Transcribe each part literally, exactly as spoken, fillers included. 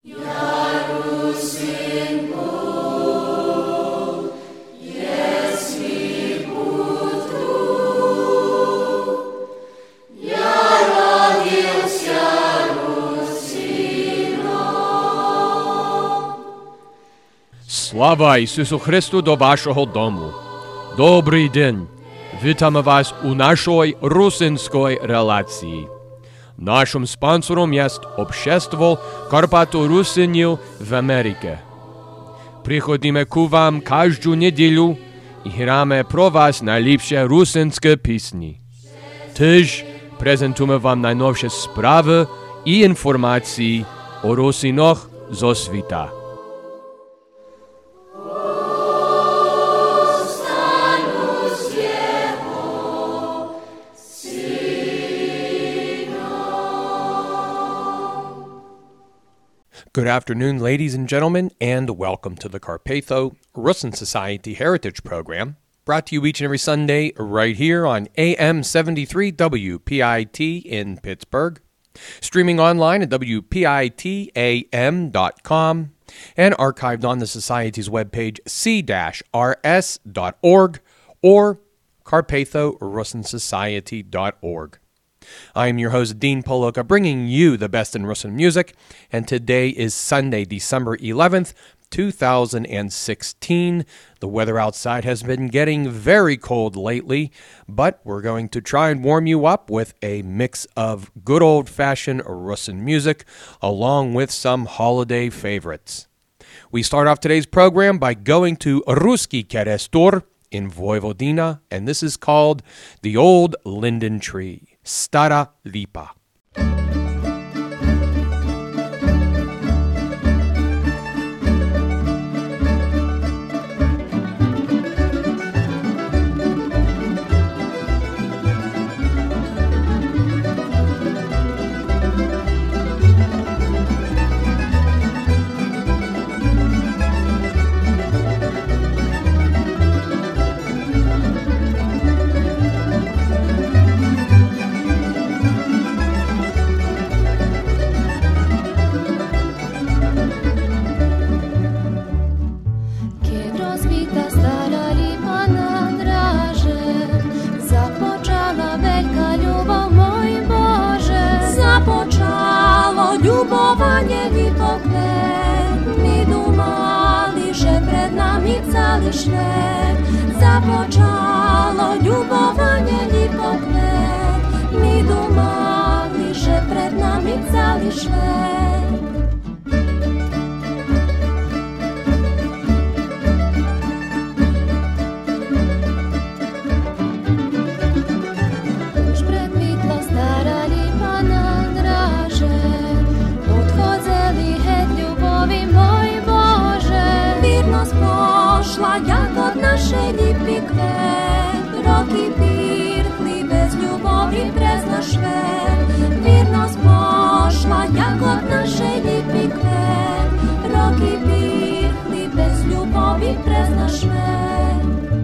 Слава Ісусу Христу до вашого дому. Добрий день. Вітаємо вас у нашій русинській релації. Нашим спонсором є Общество Карпато-Русинів в Америці. Приходимо к вам кожну неділю і граємо про вас найліпші русинські пісні. Теж презентуємо вам найновіші справи і інформації о русинах зо світа. Good afternoon, ladies and gentlemen, and welcome to the Carpatho Rusin Society Heritage Program, brought to you each and every Sunday right here on A M seventy-three W P I T in Pittsburgh, streaming online at W P I T A M dot com, and archived on the Society's webpage c r s dot org or carpatho rusin society dot org. I am your host, Dean Poloka, bringing you the best in Rusin music, and today is Sunday, December eleventh, two thousand sixteen. The weather outside has been getting very cold lately, but we're going to try and warm you up with a mix of good old-fashioned Rusin music, along with some holiday favorites. We start off today's program by going to Ruski Kerestor in Vojvodina, and this is called The Old Linden Tree. Stara Lipa. Любовanje lipoklet, mi думали, že pred nami celý švet. Započalo ľubovanie lipoklet, mi думали, že pred nami celý švet. Už prekvitla stará lipa na dráže, pošla jak od našej lipy kvet. Roky pirchli bez ľubovi prez náš svet. Vírnosť pošla jak od našej lipy kvet. Roky pirchli bez ľubovi prez náš svet.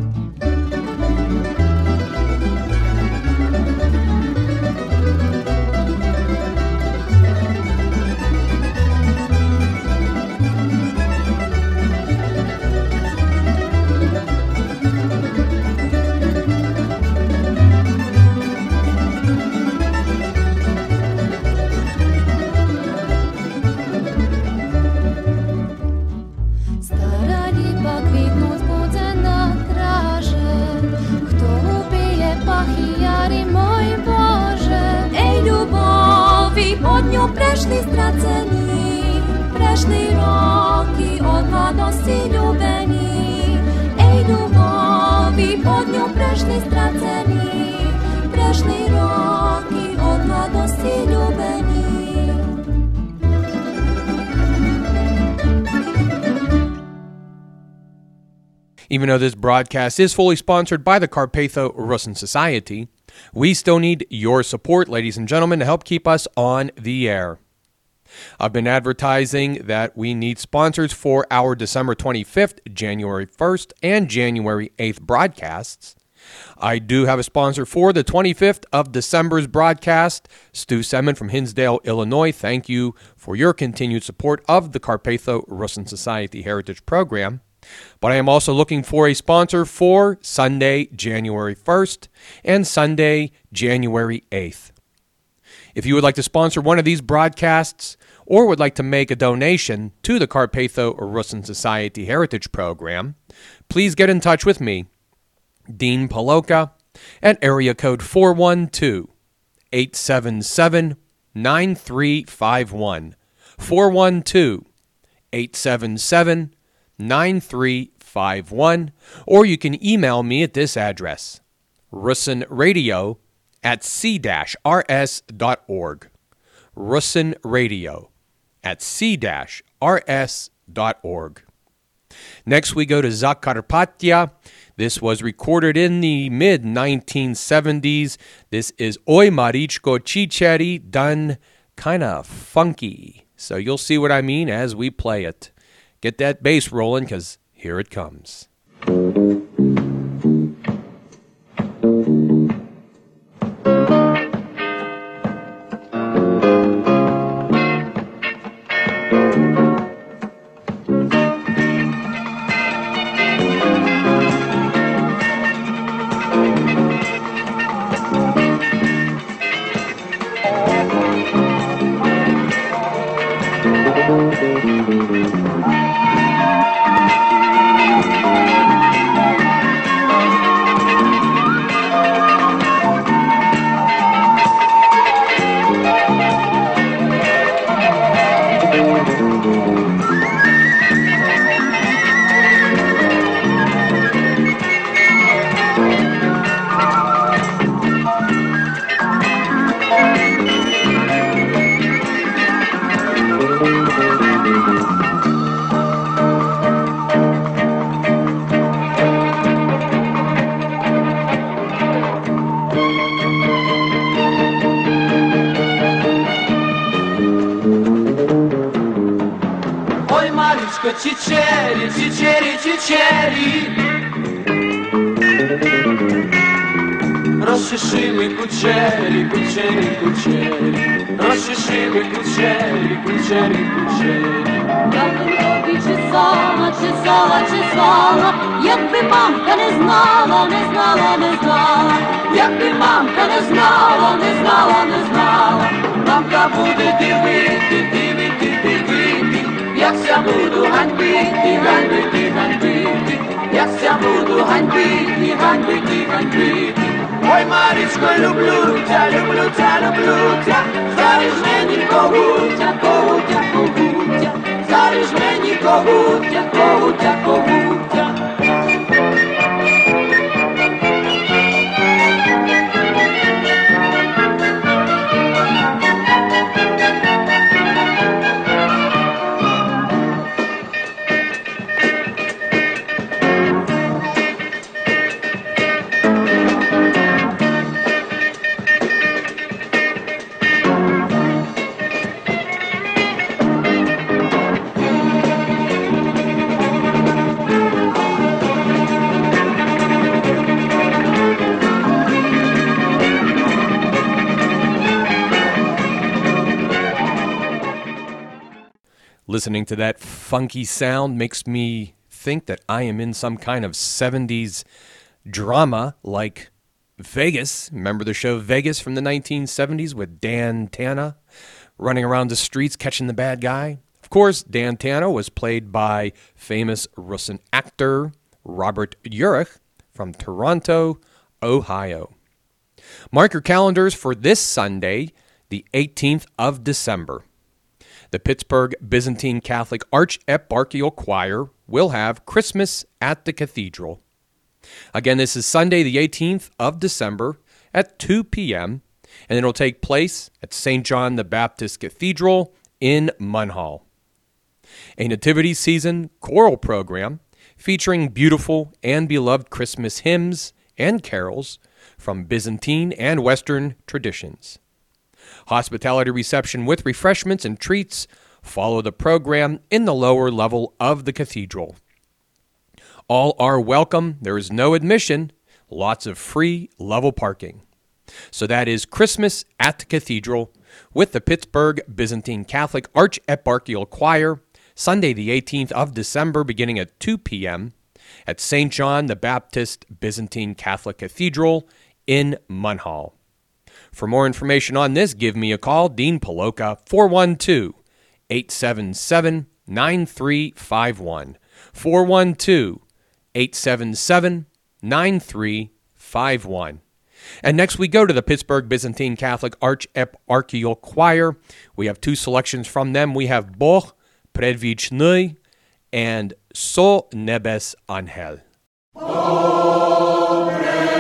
Prešli stracení, prešli roky od mladosti ľubení. Ej, ľubovi, pod ňu prešli stracení, prešli roky od mladosti ľubení. Even though this broadcast is fully sponsored by the Carpatho Rusin Society, we still need your support, ladies and gentlemen, to help keep us on the air. I've been advertising that we need sponsors for our December twenty-fifth, January first, and January eighth broadcasts, I do have a sponsor for the twenty-fifth of December's broadcast, Stu Semin from Hinsdale, Illinois. Thank you for your continued support of the Carpatho Rusyn Society Heritage Program. But I am also looking for a sponsor for Sunday, January first and Sunday, January eighth. If you would like to sponsor one of these broadcasts or would like to make a donation to the Carpatho Rusyn Society Heritage Program, please get in touch with me, Dean Paloka, at area code four one two, eight seven seven, nine three five one, four one two, eight seven seven, nine three five one, or you can email me at this address, rusynradio at c dash r s dot org, rusynradio at c dash r s dot org. Next, we go to Zakarpattia. This was recorded in the mid nineteen seventies. This is Oj Maričko Čičeri, done kind of funky. So you'll see what I mean as we play it. Get that bass rolling, because here it comes. Čičeri, čičeri, čičeri, rozšiši mi kučeri, kučeri, kučeri, rozšiši mi kučeri, kučeri, kučeri. Я б тобі чесала, чесала, чесала, якби мамка не знала, не знала, не знала, Якби мамка не знала, не знала, не знала, мамка буде дивити, дивити, дивити, як ся буду ганьбити, ганьбити, ганьбити, як ся буду ганьбити, ганьбити, ганьбити. Ой, Марічко, люблю тя, люблю тя, люблю тя, заріж мені когутя, когутя, когутя, заріж мені когутя, когутя, когутя. Listening to that funky sound makes me think that I am in some kind of seventies drama like Vegas. Remember the show Vegas from the nineteen seventies with Dan Tana running around the streets catching the bad guy? Of course, Dan Tana was played by famous Rusyn actor Robert Urich from Toronto, Ohio. Mark your calendars for this Sunday, the eighteenth of December. The Pittsburgh Byzantine Catholic Archeparchial Choir will have Christmas at the Cathedral. Again, this is Sunday, the eighteenth of December at two p.m., and it'll take place at Saint John the Baptist Cathedral in Munhall. A nativity season choral program featuring beautiful and beloved Christmas hymns and carols from Byzantine and Western traditions. Hospitality reception with refreshments and treats follow the program in the lower level of the cathedral. All are welcome. There is no admission. lots of free level parking. So that is Christmas at the Cathedral with the Pittsburgh Byzantine Catholic Archeparchial Choir, Sunday the eighteenth of December, beginning at two p.m. at Saint John the Baptist Byzantine Catholic Cathedral in Munhall. For more information on this, give me a call, Dean Paloka, four one two, eight seven seven, nine three five one, four one two, eight seven seven, nine three five one. And next we go to the Pittsburgh Byzantine Catholic Archeparchial Choir. We have two selections from them. We have Boh Predvichny and So Nebes Angel. Oh,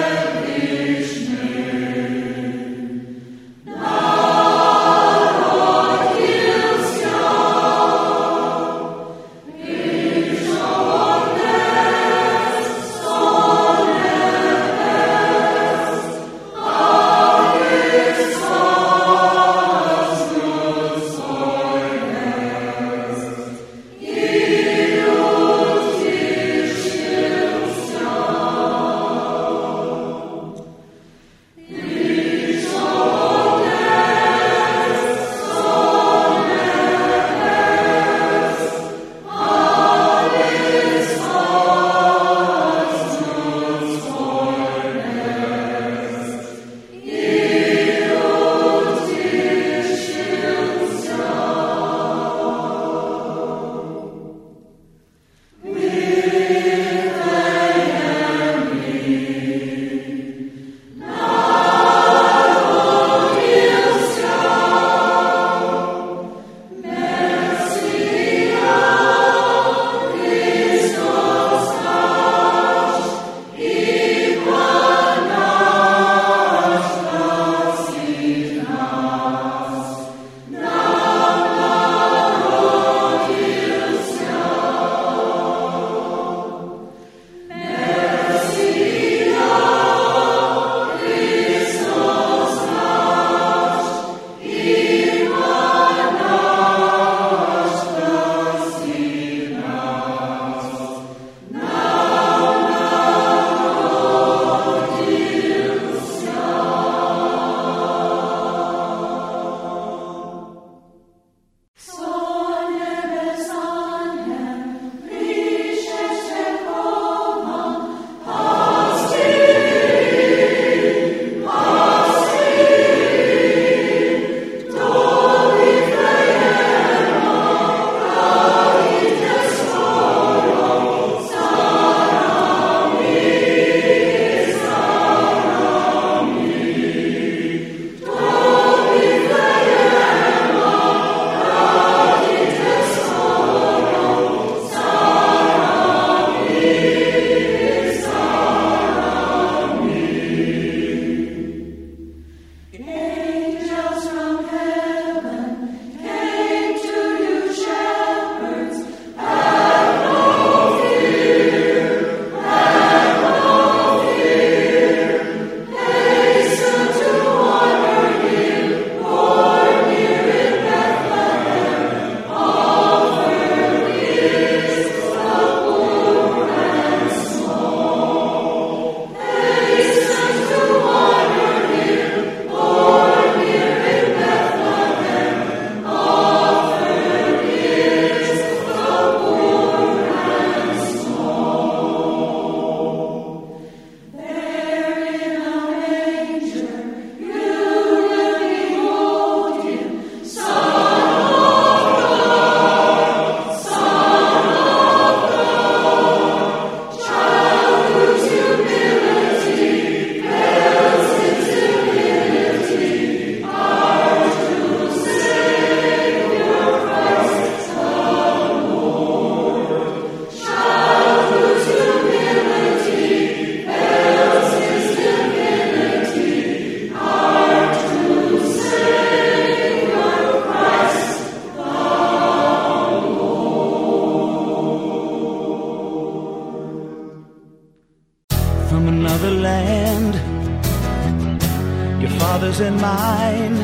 yours and mine.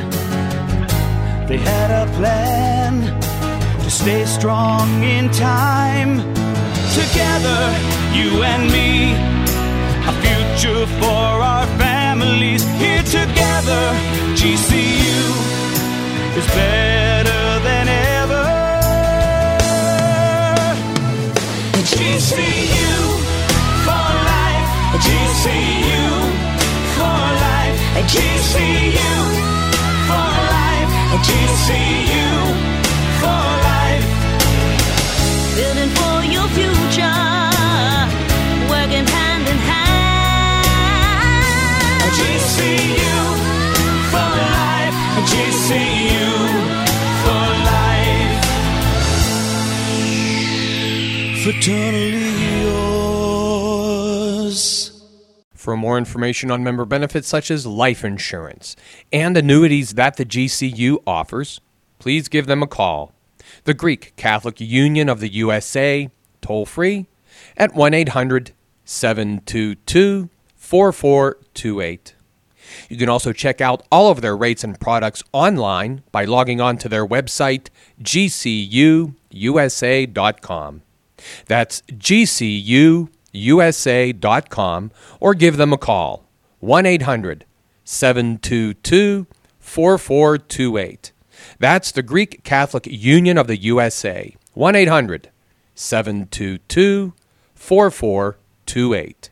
They had a plan to stay strong in time. Together, you and me, a future future for our families. Here together, G C U is better than ever. G C U for life, G C U for life, G C U for life, G C U for life. Building for your future, working hand in hand. G C U for life, G C U for life. Fraternally yours. For more information on member benefits such as life insurance and annuities that the G C U offers, please give them a call. The Greek Catholic Union of the U S A, toll-free, at one eight hundred seven two two four four two eight. You can also check out all of their rates and products online by logging on to their website, G C U U S A dot com. That's G C U U S A dot com, or give them a call, one eight hundred seven two two four four two eight. That's the Greek Catholic Union of the U S A, one eight hundred seven two two four four two eight.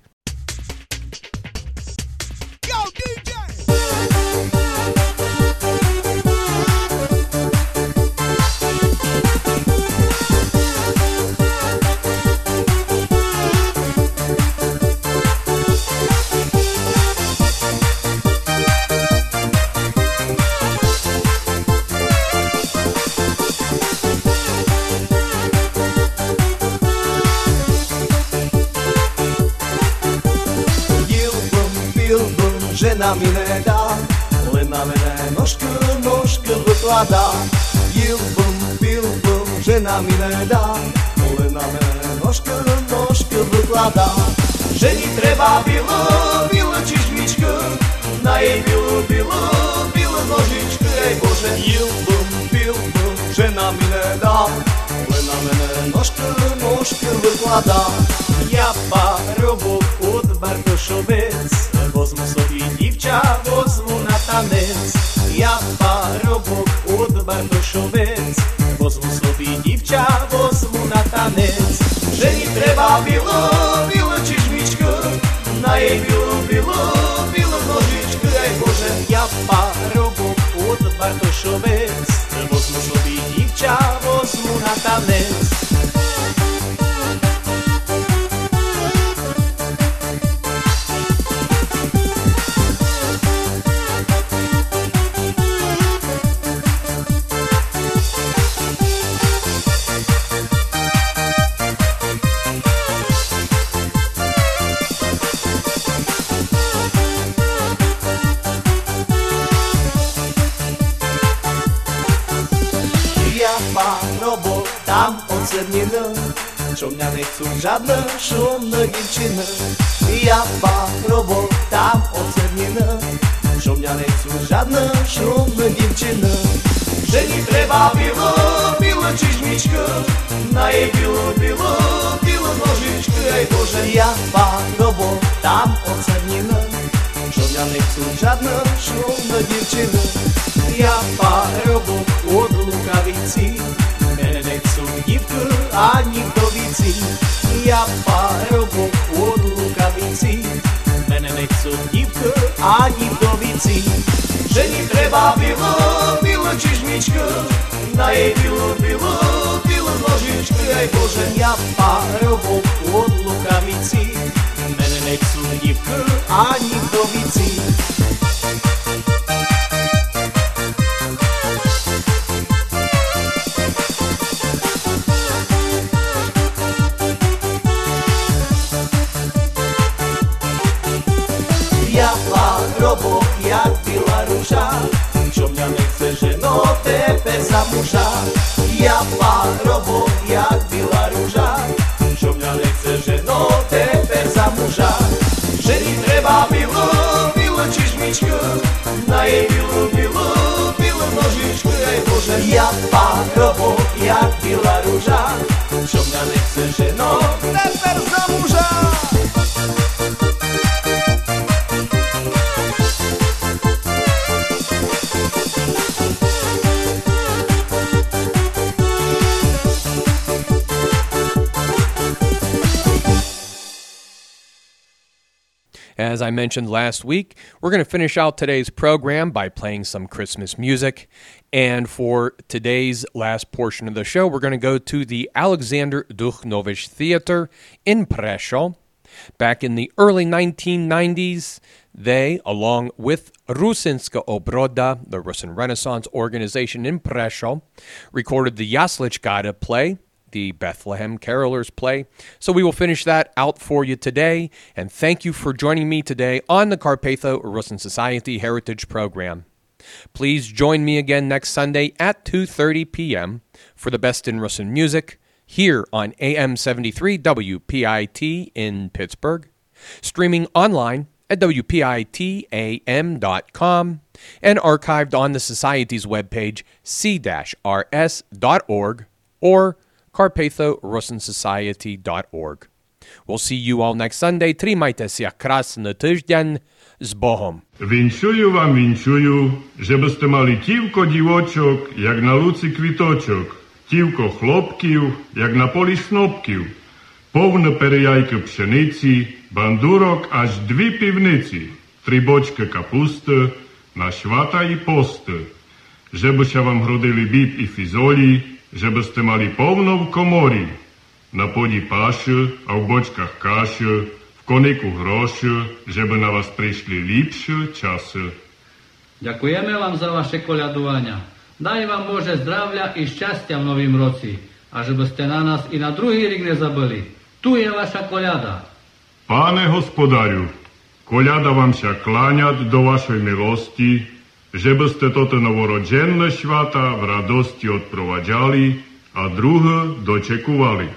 Жена ми не да, але на мене ножка, ножка виклада. Їл бим, пил бим, жена ми не да, але на мене ножка, ножка виклада. Жені треба біло, біла чешмічка, на їй білу, білу, білу ножичка, ей Боже. Їл бим, пил бим, жена ми не да, але на мене ножка, ножка виклада. Я парубок от Бартошовець, возьму собі дівча, возьму на танець. Я парубок от Бартошовець, возьму собі дівча, возьму на танець. Жені треба біло, біло чешмічка, на їй білу, білу, білу ножичка, ей Боже. Я парубок от Бартошовець, возьму собі дівча, возьму на танець. Парубок там оцерніна, що мене не chcуть жадна, шумна дівчина. Я парубок там оцерніна, що мене не chcуть жадна, шумна дівчина. Жені треба біло, біла чешмічка, на їй білу, білу, білу ножичка, ей Боже. Я парубок там оцерніна, що мене не chcуть жадна, шумна дівчина. Я парубок от Лукавиці, мене не chcуть дівки, ані вдовиці. Я парубок от Лукавиці, мене не chcуть дівки, ані вдовиці. Жені треба біло, біла чешмічка, на їй білу, білу, білу ножичка, ей Боже. Я парубок от Лукавиці, мене не chcуть дівки, ані вдовиці. Я парубок, як біла ружа, що мене не chce жено тепер за мужа. Я парубок, як біла ружа, що мене не chce жено тепер за мужа. Жені треба біло, біла чешмічка, на їй білу, білу, білу ножичка, ей Боже. Я парубок, як біла ружа, що мене не chce жено тепер за мужа. As I mentioned last week, we're going to finish out today's program by playing some Christmas music. And for today's last portion of the show, we're going to go to the Alexander Duchnowicz Theater in Prešov. Back in the early nineteen nineties, they, along with Rusinska Obroda, the Russian Renaissance organization in Prešov, recorded the Jaslichkada play, the Bethlehem Carolers play. So we will finish that out for you today, and thank you for joining me today on the Carpatho Russian Society Heritage Program. Please join me again next Sunday at two thirty p.m. for the best in Russian music here on A M seventy-three W P I T in Pittsburgh, streaming online at W P I T A M dot com, and archived on the Society's webpage c dash r s dot org or Carpatho Russian Society dot org. We'll see you all next Sunday. Tримайте ся красный тиждень з Богом. Вінчую вам, вінчую, żeby ste mali тівко дівочок, як на луці квіточок, тівко хлопків, як на полі снопків, повне переяйки пшениці, бандурок аж дві півниці, три бочки капусти, на швата і пости, żeby się wam rodili bib i fizoli, żeby ste mali повно в коморі, на поді паші, а в бочках каші, в конику гроші, żeby na was прийшли ліпші часи. Дякуємо вам за ваше колядування. Дай вам Боже здрав'я і щастя в новім році, а żeby ste на нас і на другий рік не забили. Tu je vaša koljada. Pane gospodarju, koljada vam ša klanjat do vašoj milosti, żeby ste toto novorođenne švata v radosti odprovađali, a druhe dočekuvali.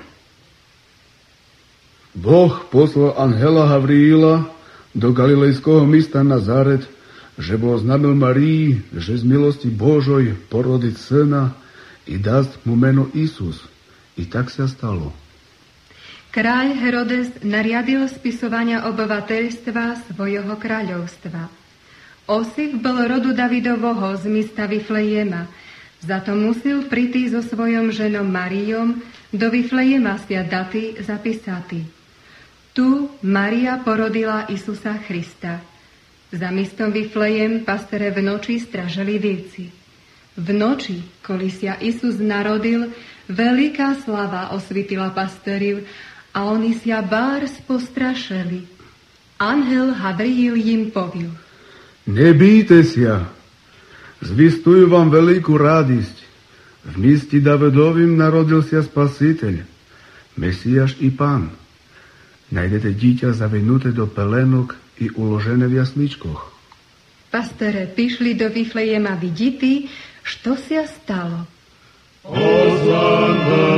Бог послал ангела Гавриила до галилейского міста Назарет, żeby озnámil Марії, že z milosti Božoj porodiť syna i даст mu meno Isus. I tak sa stalo. Kráľ Herodes nariadil spisovania obyvateľstva svojho kráľovstva. Osif bol rodu Davidovho z mista Viflejema, za to musel prísť so svojom ženom Marijom do Viflejema sia daty zapísati. Tu Maria porodila Isusa Krista. Za mistom Viflejem pastere v noči stražili vlci. V noči, koli sa Isus narodil, veľká slava osvítila pasteriv a oni sa bárs postrašili. Anhel Havriil im povil: Nebýte sa, zvistujú vám veľkú radosť. V místi Davidovým narodil sa Spasiteľ, Mesiáš i Pán. Najdete dieťa zavinuté do pelenok i uložené v jasličkoch. Pastere prišli do Viflejema vidíti, što sa stalo. Ozvanme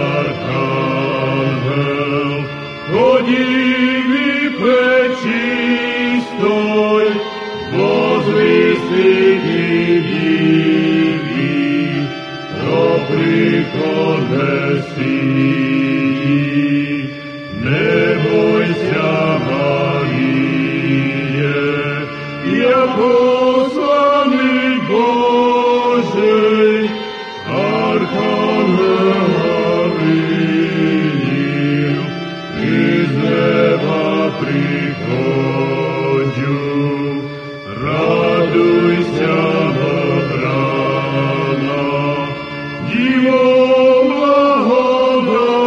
archangel, hodivý prečistoj, voзвісти divný, pro príchod Mesii. Nebojся, Marie, ja poslanik Božej, archangel Havriil, iz neba prichodziu. Radujся, brana, divo blahodá.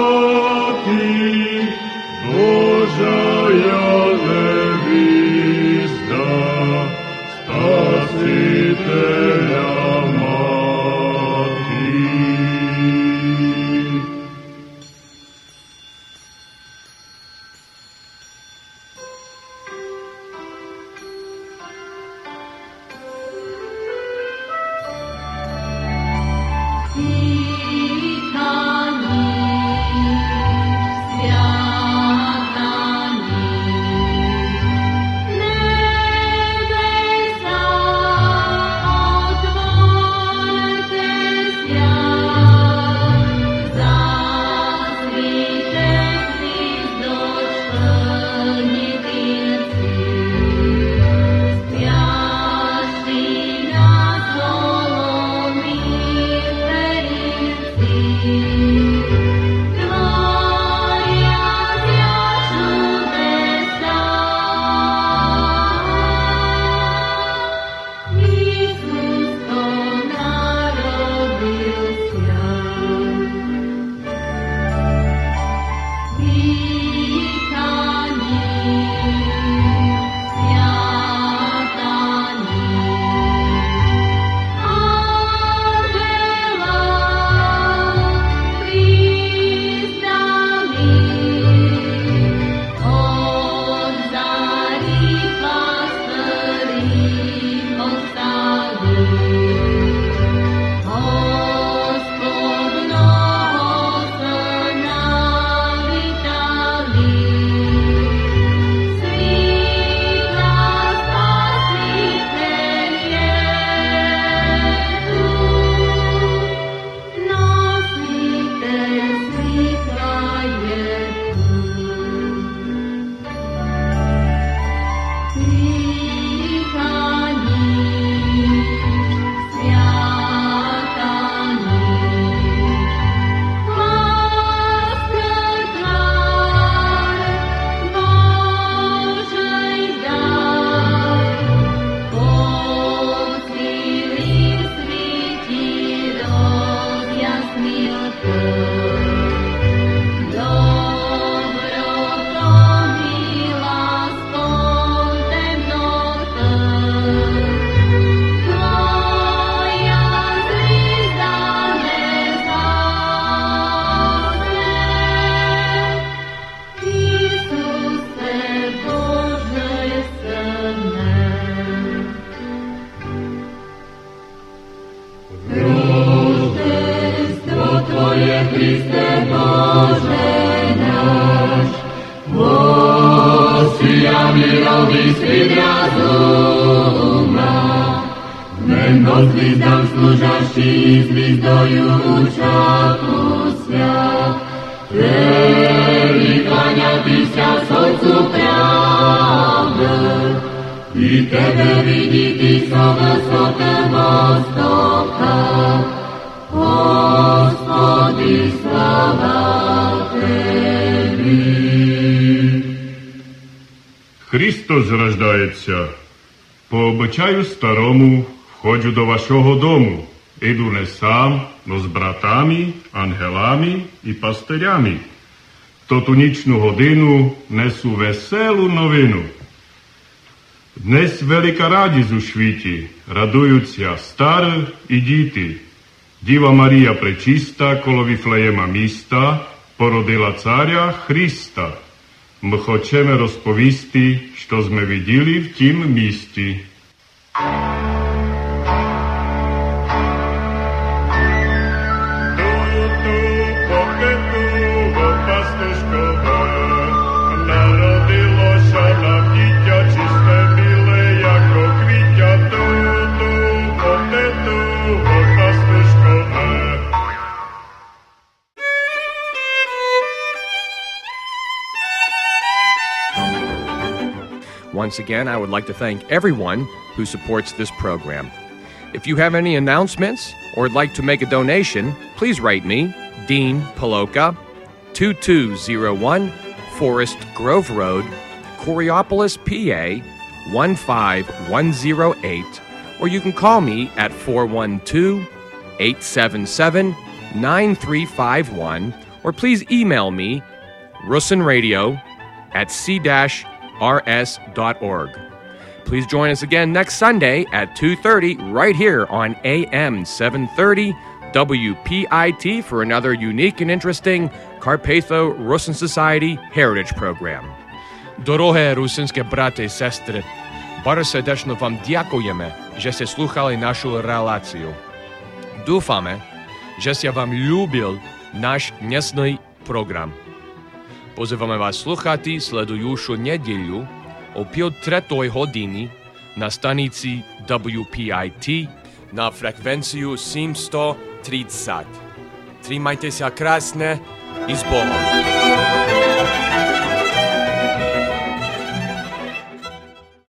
Meno zvizdám služaší zvizdoju učaku svят. Veli kláňatися solcu pravdy, i tebe vidíti so vysokého stoka. Господи, слава Теbi. Христос рождається. По обичаю старому входжу до вашого дому. Іду не сам, но з братами, ангелами і пастирями. В ту нічну годину несу веселу новину. Днес велика радість у світі, радуються старі і діти. Діва Марія пречиста коло Віфлеєма міста породила царя Христа. Ми хочемо розповісти, що ми виділи в тім місті. Once again, I would like to thank everyone who supports this program. If you have any announcements or would like to make a donation, please write me, Dean Paloka, two two zero one Forest Grove Road, Coriopolis, P A, one five one zero eight, or you can call me at four one two, eight seven seven, nine three five one, or please email me, russinradio at c dash r s dot org. Please join us again next Sunday at two thirty right here on A M seven thirty W P I T for another unique and interesting Carpatho Rusyn Society Heritage Program. Дороге русинські брати і сестри, bardzo serdecznie wam dziękujemy, że ste słuchali naszą relację. Dúfame, że ste wam lubil nasz dnesny program. Pozývame vás sluchati sledujúšu nedeľu o pol tretej hodiny na stanici W P I T na frekvenciu sedemsto tridsať. Trímajte sa krásne i s Bohom.